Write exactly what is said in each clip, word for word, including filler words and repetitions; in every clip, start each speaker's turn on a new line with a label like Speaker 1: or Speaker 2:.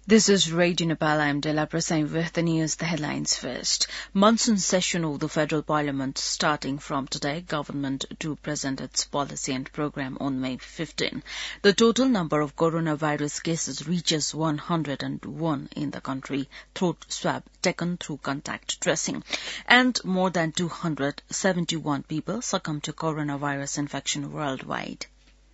Speaker 1: This is Radio Nepal. I am Dela Prasad with the news, the headlines first. Monsoon session of the Federal Parliament starting from today. Government to present its policy and program on May fifteenth. The total number of coronavirus cases reaches one hundred one in the country. Throat swab taken through contact tracing. And more than two hundred seventy-one people succumb to coronavirus infection worldwide.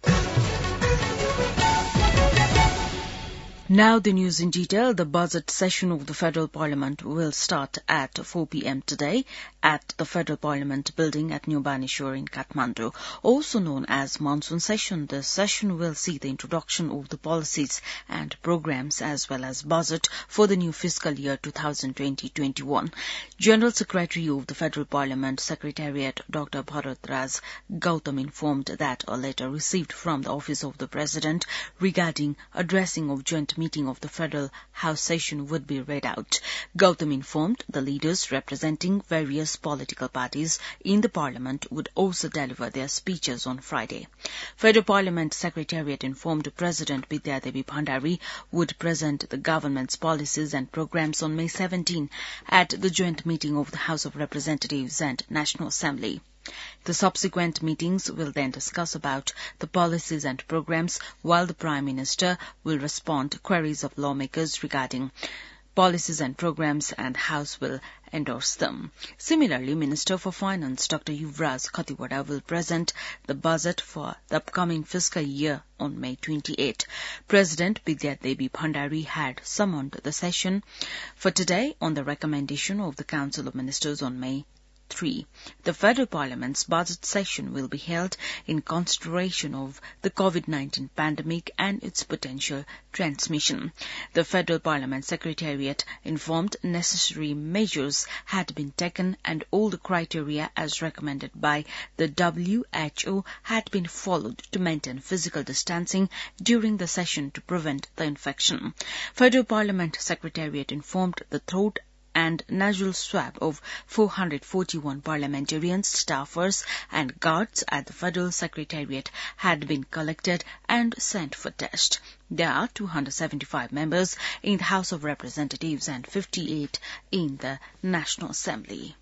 Speaker 1: Now the news in detail. The budget session of the Federal Parliament will start at four p.m. today at the Federal Parliament building at New Baneshwar in Kathmandu. Also known as Monsoon Session, the session will see the introduction of the policies and programs as well as budget for the new fiscal year twenty twenty to twenty-one. General Secretary of the Federal Parliament Secretariat, Doctor Bharat Raj Gautam, informed that a letter received from the Office of the President regarding addressing of joint meeting of the Federal House session would be read out. Gautam informed the leaders representing various political parties in the Parliament would also deliver their speeches on Friday. Federal Parliament Secretariat informed President Bidya Devi Bhandari would present the government's policies and programs on May seventeenth at the joint meeting of the House of Representatives and National Assembly. The subsequent meetings will then discuss about the policies and programs, while the Prime Minister will respond to queries of lawmakers regarding policies and programs, and House will endorse them. Similarly, Minister for Finance Doctor Yuvraj Khatiwada will present the budget for the upcoming fiscal year on May twenty-eighth. President Bidya Devi Bhandari had summoned the session for today on the recommendation of the Council of Ministers on May three. The Federal Parliament's budget session will be held in consideration of the COVID nineteen pandemic and its potential transmission. The Federal Parliament Secretariat informed necessary measures had been taken and all the criteria as recommended by the W H O had been followed to maintain physical distancing during the session to prevent the infection. Federal Parliament Secretariat informed the throat and nasal swab of four hundred forty-one parliamentarians, staffers and guards at the Federal Secretariat had been collected and sent for test. There are two hundred seventy-five members in the House of Representatives and fifty-eight in the National Assembly.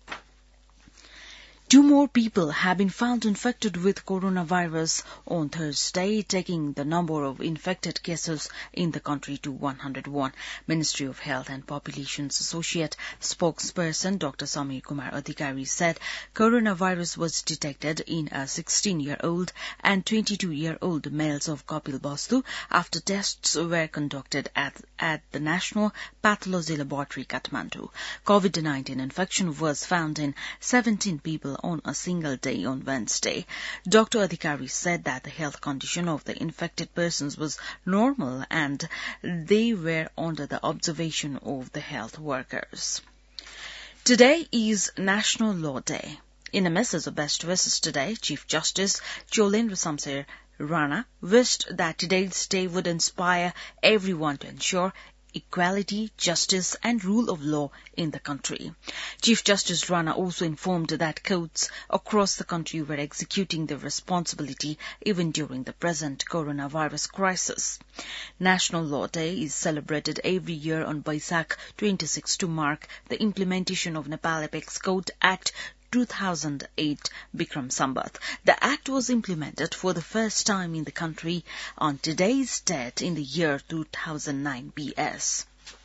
Speaker 1: Two more people have been found infected with coronavirus on Thursday, taking the number of infected cases in the country to one hundred one. Ministry of Health and Population's associate spokesperson Doctor Samir Kumar Adhikari said coronavirus was detected in a sixteen-year-old and twenty-two-year-old males of Kapilvastu after tests were conducted at, at the National Pathology Laboratory, Kathmandu. COVID nineteen infection was found in seventeen people on a single day on Wednesday. Doctor Adhikari said that the health condition of the infected persons was normal and they were under the observation of the health workers. Today is National Law Day. In a message of best wishes today, Chief Justice Cholendra Samser Rana wished that today's day would inspire everyone to ensure equality, justice and rule of law in the country. Chief Justice Rana also informed that courts across the country were executing their responsibility even during the present coronavirus crisis. National Law Day is celebrated every year on Baisakh twenty-sixth to mark the implementation of Nepal Apex Code Act two thousand eight Bikram Sambat. The act was implemented for the first time in the country on today's date in the year two thousand nine B S.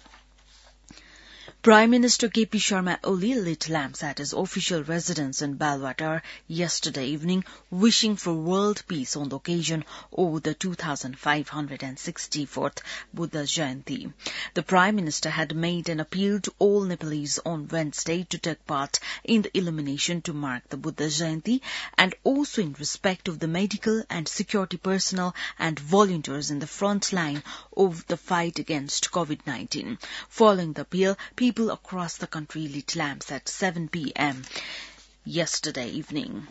Speaker 1: Prime Minister K P Sharma Oli lit lamps at his official residence in Balwatar yesterday evening, wishing for world peace on the occasion of the two thousand five hundred sixty-fourth Buddha Jayanti. The Prime Minister had made an appeal to all Nepalese on Wednesday to take part in the illumination to mark the Buddha Jayanti and also in respect of the medical and security personnel and volunteers in the front line of the fight against COVID nineteen. Following the appeal, people People across the country lit lamps at seven p.m. yesterday evening.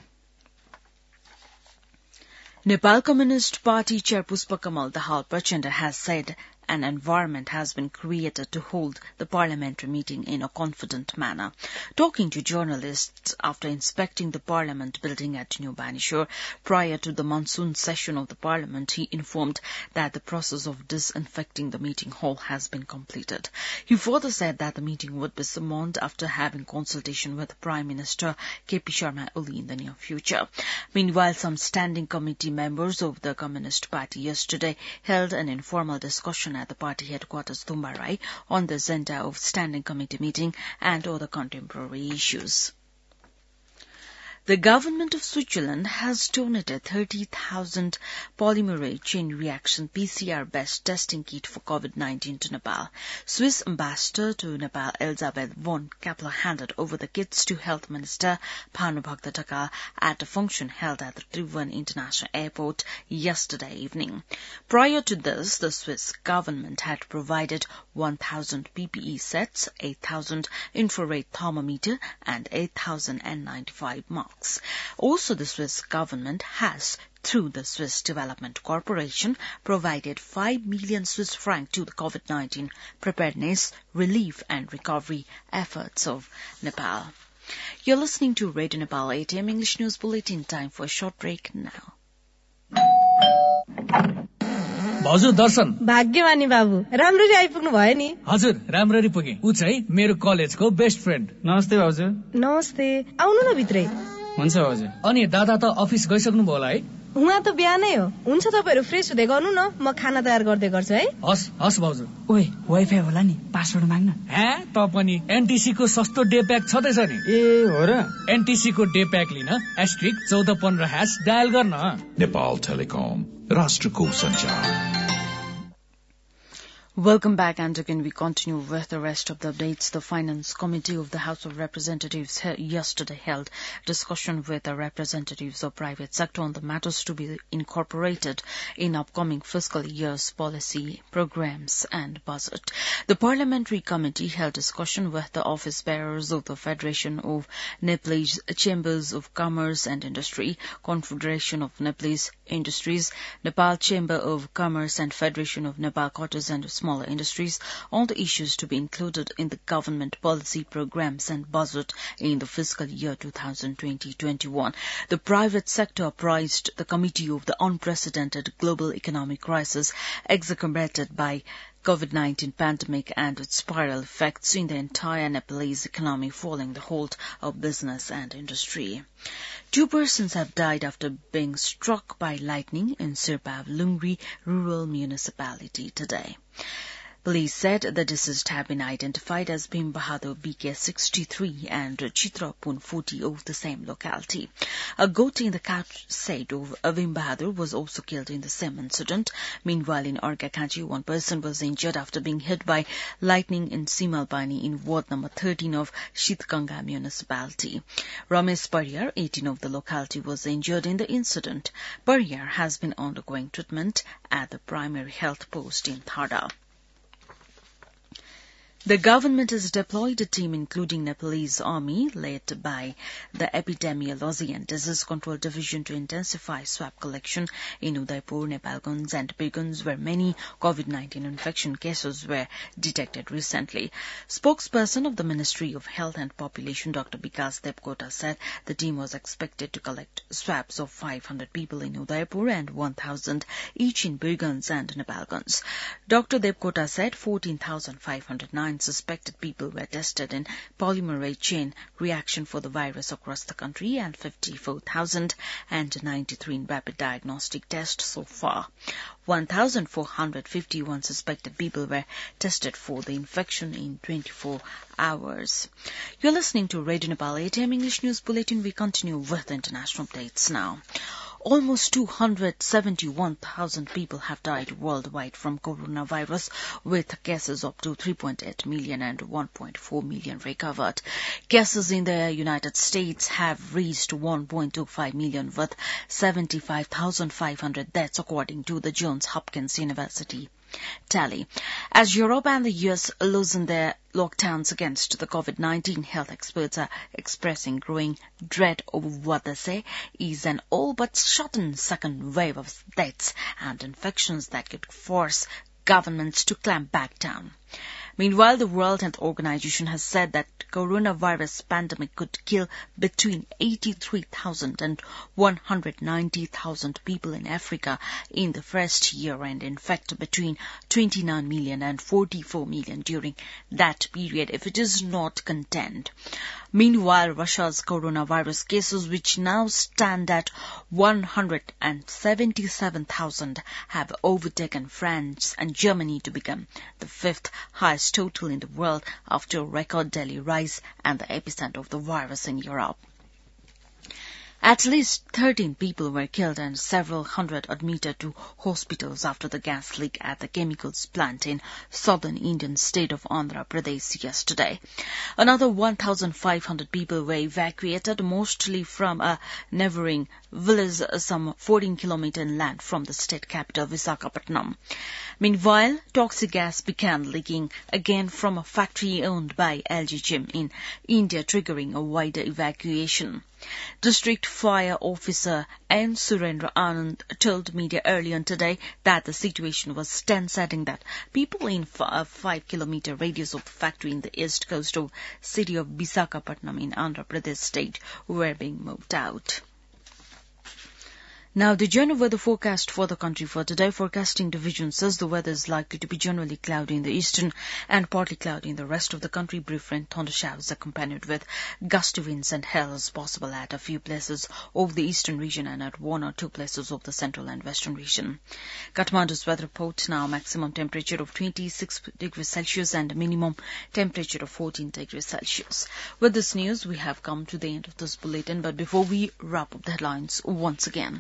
Speaker 1: Nepal Communist Party Chair Puspa Kamal Dahal Prachanda has said an environment has been created to hold the parliamentary meeting in a confident manner. Talking to journalists after inspecting the parliament building at New Banishore prior to the monsoon session of the parliament, he informed that the process of disinfecting the meeting hall has been completed. He further said that the meeting would be summoned after having consultation with Prime Minister K P Sharma Oli in the near future. Meanwhile, some standing committee members of the Communist Party yesterday held an informal discussion at the party headquarters Tumbarai on the agenda of standing committee meeting and other contemporary issues. The government of Switzerland has donated thirty thousand polymerase chain reaction P C R-based testing kit for COVID nineteen to Nepal. Swiss ambassador to Nepal Elizabeth von Kepler handed over the kits to Health Minister Bhanubhakta Thakal at a function held at the Tribhuvan International Airport yesterday evening. Prior to this, the Swiss government had provided one thousand P P E sets, eight thousand infrared thermometer, and eight thousand N ninety-five masks. Also, the Swiss government has, through the Swiss Development Corporation, provided five million Swiss francs to the COVID nineteen preparedness, relief and recovery efforts of Nepal. You're listening to Radio Nepal eight A M English News Bulletin. Time for a short break now.
Speaker 2: हजुर दर्शन
Speaker 3: भाग्यमानी बाबु राम्ररी आइपुग्नु भयो नि
Speaker 2: हजुर राम्ररी पुगे उ चाहिँ मेरो कलेजको बेस्ट फ्रेन्ड
Speaker 4: नमस्ते भाउजू
Speaker 3: नमस्ते आउनु न भित्रै
Speaker 4: हुन्छ हजुर
Speaker 2: अनि दादा त अफिस गइसक्नु भयो होला है
Speaker 3: उहाँ त बिहानै हो हुन्छ तपाईहरु फ्रेस हुँदै गर्नु न म खाना तयार गर्दै गर्छु है
Speaker 2: हस् हस् भाउजू
Speaker 4: ओइ वाइफाई होला नि पासवर्ड माग्न
Speaker 2: हे त पनि एनटीसी को सस्तो डे प्याक छदैछ नि
Speaker 4: ए हो र
Speaker 2: एनटीसी को डे प्याक लिन एस्ट्रिक चौध पन्ध्र ह्याश डायल गर्न
Speaker 5: Nepal Telecom राष्ट्रको संचार.
Speaker 1: Welcome back, and again we continue with the rest of the updates. The Finance Committee of the House of Representatives yesterday held discussion with the representatives of private sector on the matters to be incorporated in upcoming fiscal year's policy programs and budget. The Parliamentary Committee held discussion with the office bearers of the Federation of Nepalese Chambers of Commerce and Industry, Confederation of Nepalese Industries, Nepal Chamber of Commerce and Federation of Nepal Quarters and Smaller Industries on the issues to be included in the government policy programs and budget in the fiscal year twenty twenty to twenty-one. The private sector apprised the committee of the unprecedented global economic crisis exacerbated by COVID nineteen pandemic and its spiral effects in the entire Nepalese economy following the halt of business and industry. Two persons have died after being struck by lightning in Sirpav Lungri rural municipality today. Police said the deceased have been identified as Bhim Bahadur B K sixty-three and Chitra Pun forty of the same locality. A goat in the catch said of Bhim Bahadur was also killed in the same incident. Meanwhile, in Argakanchi, one person was injured after being hit by lightning in Simalbani in ward number thirteen of Shitganga municipality. Ramesh Pariyar, eighteen of the locality, was injured in the incident. Pariyar has been undergoing treatment at the primary health post in Thada. The government has deployed a team including Nepalese army led by the Epidemiology and Disease Control Division to intensify swab collection in Udaipur, Nepalganj and Birgunj, where many COVID nineteen infection cases were detected recently. Spokesperson of the Ministry of Health and Population, Doctor Vikas Debkota, said the team was expected to collect swabs of five hundred people in Udaipur and one thousand each in Birgunj and Nepalganj. Doctor Debkota said fourteen thousand five hundred nine suspected people were tested in polymerase chain reaction for the virus across the country and fifty-four thousand ninety-three in rapid diagnostic tests so far. one thousand four hundred fifty-one suspected people were tested for the infection in twenty-four hours. You're listening to Radio Nepal eight A M English News Bulletin. We continue with the international updates now. Almost two hundred seventy-one thousand people have died worldwide from coronavirus, with cases up to three point eight million and one point four million recovered. Cases in the United States have reached one point two five million, with seventy-five thousand five hundred deaths, according to the Johns Hopkins University tally. As Europe and the U S loosen their lockdowns against the COVID nineteen, health experts are expressing growing dread over what they say is an all but sudden second wave of deaths and infections that could force governments to clamp back down. Meanwhile, the World Health Organization has said that coronavirus pandemic could kill between eighty-three thousand and one hundred ninety thousand people in Africa in the first year and infect between twenty-nine million and forty-four million during that period if it is not contained. Meanwhile, Russia's coronavirus cases, which now stand at one hundred seventy-seven thousand, have overtaken France and Germany to become the fifth highest total in the world after a record daily rise and the epicenter of the virus in Europe. At least thirteen people were killed and several hundred admitted to hospitals after the gas leak at the chemicals plant in southern Indian state of Andhra Pradesh yesterday. Another one thousand five hundred people were evacuated, mostly from a neighbouring village some fourteen kilometres inland from the state capital, Visakhapatnam. Meanwhile, toxic gas began leaking again from a factory owned by L G Chem in India, triggering a wider evacuation. District Fire Officer N. Surendra Anand told media earlier today that the situation was tense, adding that people in a five kilometre radius of the factory in the east coast of city of Visakhapatnam in Andhra Pradesh state were being moved out. Now, the general weather forecast for the country for today. Forecasting division says the weather is likely to be generally cloudy in the eastern and partly cloudy in the rest of the country. Brief rain, thunder showers accompanied with gusty winds and hail is possible at a few places of the eastern region and at one or two places of the central and western region. Kathmandu's weather report now: maximum temperature of twenty-six degrees Celsius and minimum temperature of fourteen degrees Celsius. With this news, we have come to the end of this bulletin, but before we wrap up the headlines once again.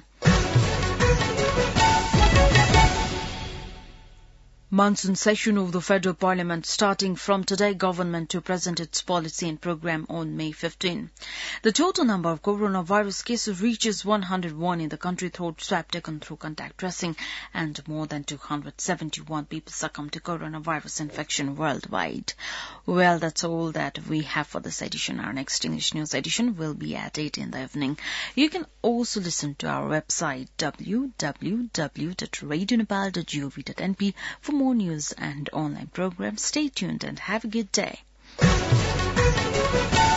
Speaker 1: Monsoon session of the Federal Parliament starting from today. Government to present its policy and program on May fifteenth. The total number of coronavirus cases reaches one hundred one in the country, through swab taken through contact tracing, and more than two hundred seventy-one people succumbed to coronavirus infection worldwide. Well, that's all that we have for this edition. Our next English news edition will be at eight in the evening. You can also listen to our website w w w dot radio nepal dot gov dot n p for more news and online programs. Stay tuned and have a good day.